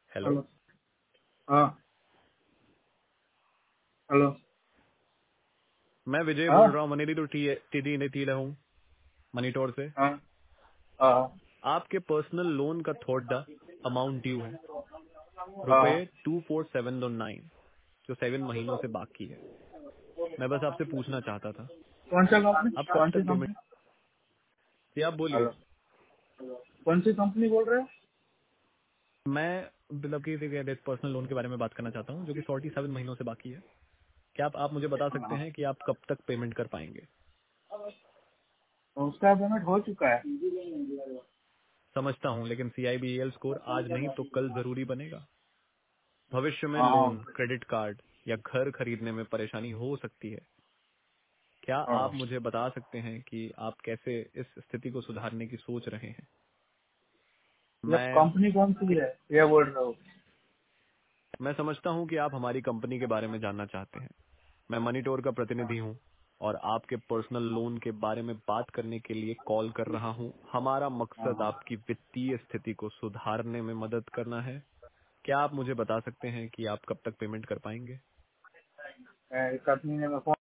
Hello. Hello. हाँ। Hello. मैं विजय हाँ। बोल रहा हूँ, मनीरी तो टीडी हूँ मनीटोर से। हाँ। हाँ। आपके पर्सनल लोन का थोड़ा अमाउंट ड्यू है, रुपए हाँ। 24709, जो 7 महीनों से बाकी है। मैं बस आपसे पूछना चाहता था, कौन सा कंपनी? आप कब कौन सी तक पेमेंट? कंपनी? ये आप बोलिए। हेलो। कौन सी कंपनी बोल रहे हो? मैं मतलब कि पर्सनल लोन के बारे में बात करना चाहता हूँ, जो कि 47 महीनों से बाकी है। क्या आप मुझे बता सकते हाँ। हैं कि आप कब तक पेमेंट कर पाएंगे? तो उसका पेमेंट हो चुका है। समझता हूँ, लेकिन CIBL स्कोर आज नहीं तो कल जरूरी बनेगा। भविष्य में हाँ। लोन, क्रेडिट कार्ड या घर खरीदने में परेशानी हो सकती है। क्या हाँ। आप मुझे बता सकते हैं कि आप कैसे इस स्थिति को सुधारने की सोच रहे हैं? ये मैं कंपनी कौन सी है ये बोल रहे हो? मैं समझता हूं कि आप हमारी कंपनी के बारे में जानना चाहते हैं। मैं मनीटोर का प्रतिनिधि हूं और आपके पर्सनल लोन के बारे में बात करने के लिए कॉल कर रहा हूं। हमारा मकसद हाँ। आपकी वित्तीय स्थिति को सुधारने में मदद करना है। क्या आप मुझे बता सकते हैं कि आप कब तक पेमेंट कर पाएंगे? कंपनी ने